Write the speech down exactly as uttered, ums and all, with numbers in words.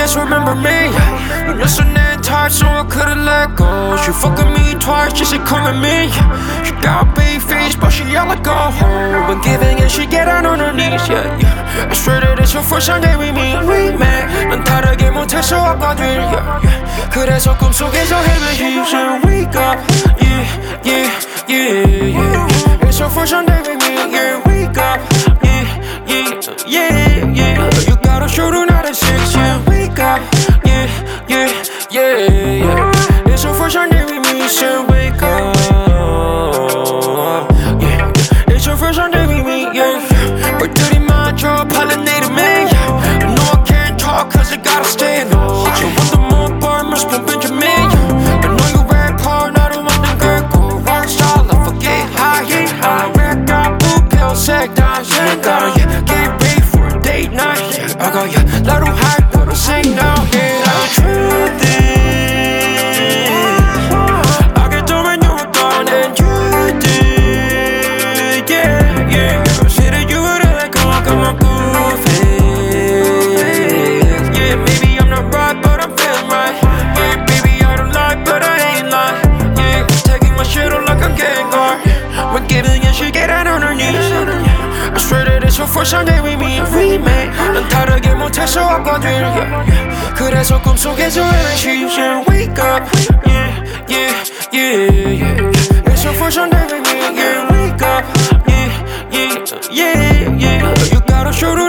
just remember me. You listening tight, so I couldn't let go. She fucking me twice, just to come at me. She got a big face, but she yell like go home. When giving in, she get down on her knees, yeah, yeah. I swear that it's your first time that we meet. We met, 난 다르게 못해서 왔거든, yeah, yeah. 그래서 꿈속에서 헤매히서 wake up, yeah, yeah, yeah, yeah. It's your first time that we meet, yeah, wake up, yeah, yeah, yeah, yeah. You got a shoulder, not a six, yeah, wake up, yeah, yeah, yeah, yeah. It's your first time that we meet, so wake up, yeah. It's your first time that we meet, yeah. But dirty mind, you're pollinated me. I know I can't talk cause I gotta stay in. So want the more farmers from Benjamin. I know you rap hard, I don't want them girl go rock star. I forget how you I rap got blue pill, sack down, yeah. Gotta yeah, get paid for a date night. Yeah, I got yeah, let them hype, but I sing now, yeah. I'm tripping. I get done when you were gone and you did, yeah, yeah. I said that you were there, come on, come on, goofy. Yeah, maybe I'm not right, but I'm feeling right. Yeah, baby, I don't lie, but I ain't lying. Yeah, taking my shit on like I'm getting guard. When giving in, she get down on her knees. I swear that it's your first time that we meet. We met, 난 다르게 못해서 왔거든, yeah, yeah. 그래서 꿈속에서 헤매시면 wake up, yeah, yeah, yeah, yeah. It's your first time that we meet, yeah, wake up, yeah, yeah, yeah, yeah. You gotta show the